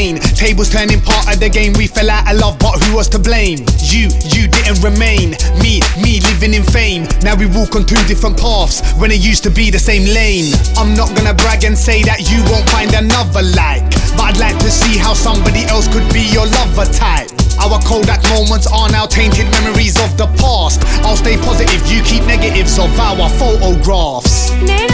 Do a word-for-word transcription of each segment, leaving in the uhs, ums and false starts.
remain. Tables turning, part of the game. We fell out of love, but who was to blame? You, you didn't remain. Me, me living in fame. Now we walk on two different paths when it used to be the same lane. I'm not gonna brag and say that you won't find another like, but I'd like to see how somebody else could be your lover type. Our Kodak moments are now tainted memories of the past. I'll stay positive, you keep negatives of our photographs.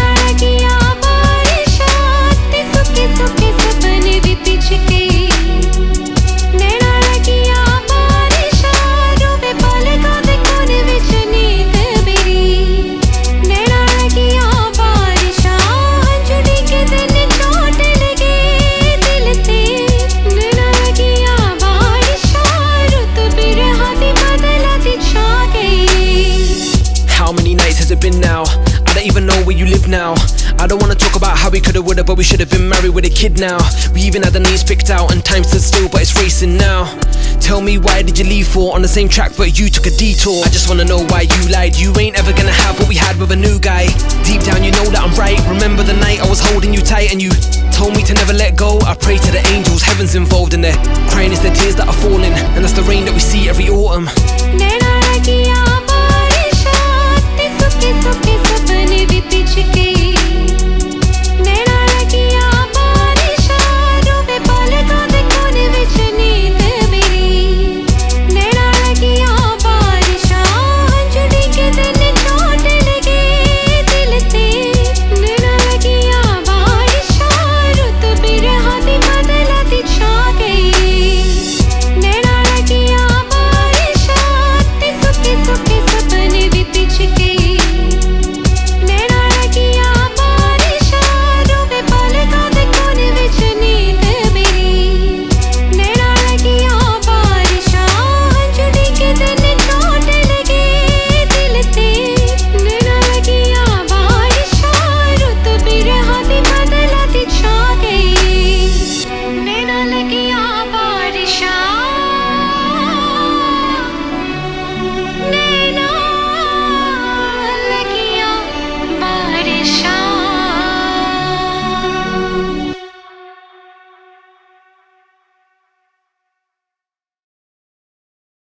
How many nights has it been now? I don't even know where you live now. I don't wanna talk about how we coulda, woulda, but we should've been married with a kid now. We even had the names picked out and time stood still, but it's racing now. Tell me, why did you leave for? On the same track but you took a detour. I just wanna know why you lied. You ain't ever gonna have what we had with a new guy. Deep down you know that I'm right. Remember the night I was holding you tight and you told me to never let go. I pray to the angels, heaven's involved in there. Crying is the tears that are falling, and that's the rain that we see every autumn. सबके सपने भी पिछ गए।